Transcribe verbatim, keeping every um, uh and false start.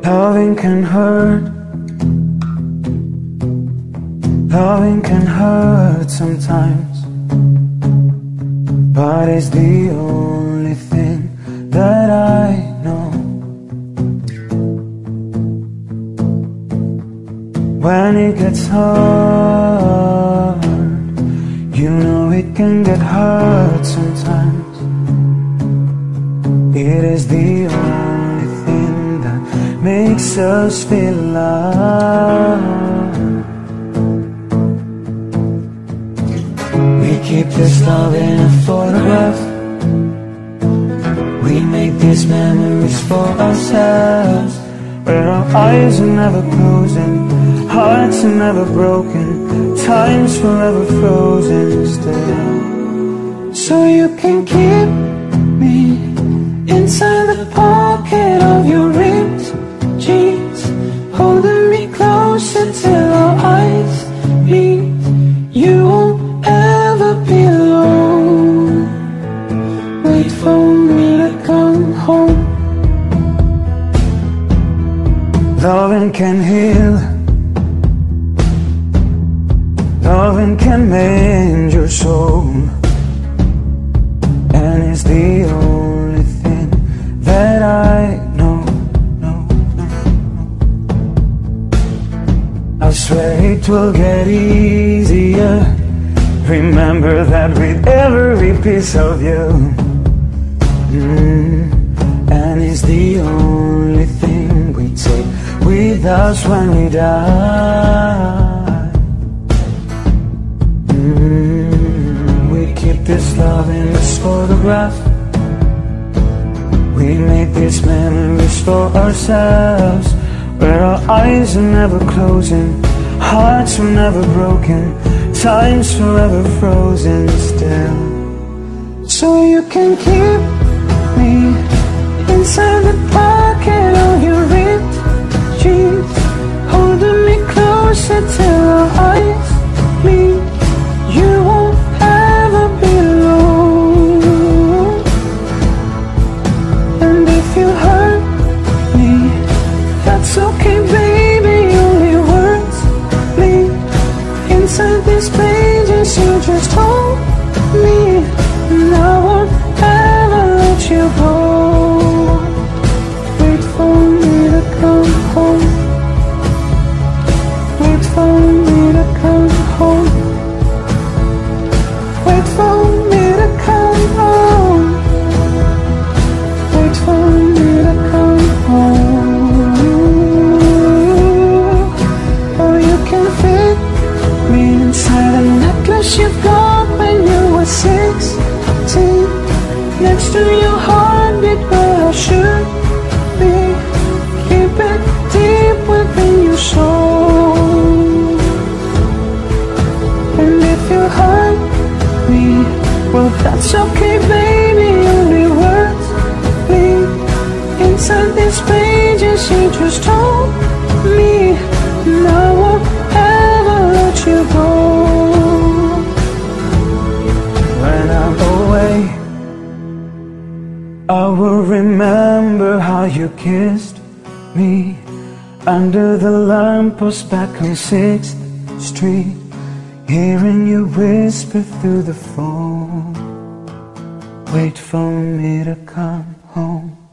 Loving can hurt. Loving can hurt sometimes, but it's the only thing that I know. When it gets hard, you know it can get hurt sometimes. It is the only thing that makes us feel love. We keep this love in a photograph. We make these memories for ourselves, where our eyes are never closing, hearts are never broken, time's forever frozen still. So you can keep me inside the pocket of your ripped jeans, holding me closer till our eyes meet. You won't ever be alone. Wait for me to come home. Loving can heal. Loving can mend your soul, and it's the only thing that I know, no, no, no. I swear it will get easier. Remember that with every piece of you, mm, and it's the only thing we take with us when we die. Mm, we keep this love in this photograph. We make these memories for ourselves, where our eyes are never closing, hearts are never broken, time's forever frozen still. So you can keep me inside the pocket of your ripped jeans, holding me closer till our eyes meet. You won't ever be alone. And if you hurt me, that's okay, baby. Only words bleed inside these pages. You just hold me, and I won't ever let you go. Wait for me to come home. Wait for me to come home. Wait for me to come home. Wait for me to come home. Or you can fit me inside a necklace you got when you were sixteen, next to your heartbeat where I should be. Keep it deep within your soul. And if you hurt me, well, that's okay, baby. Only words bleed inside these pages. You just told me, and I won't ever let you go. When I'm away, I will remember how you kissed me under the lamppost back on sixth street, hearing you whisper through the phone. Wait for me to come home.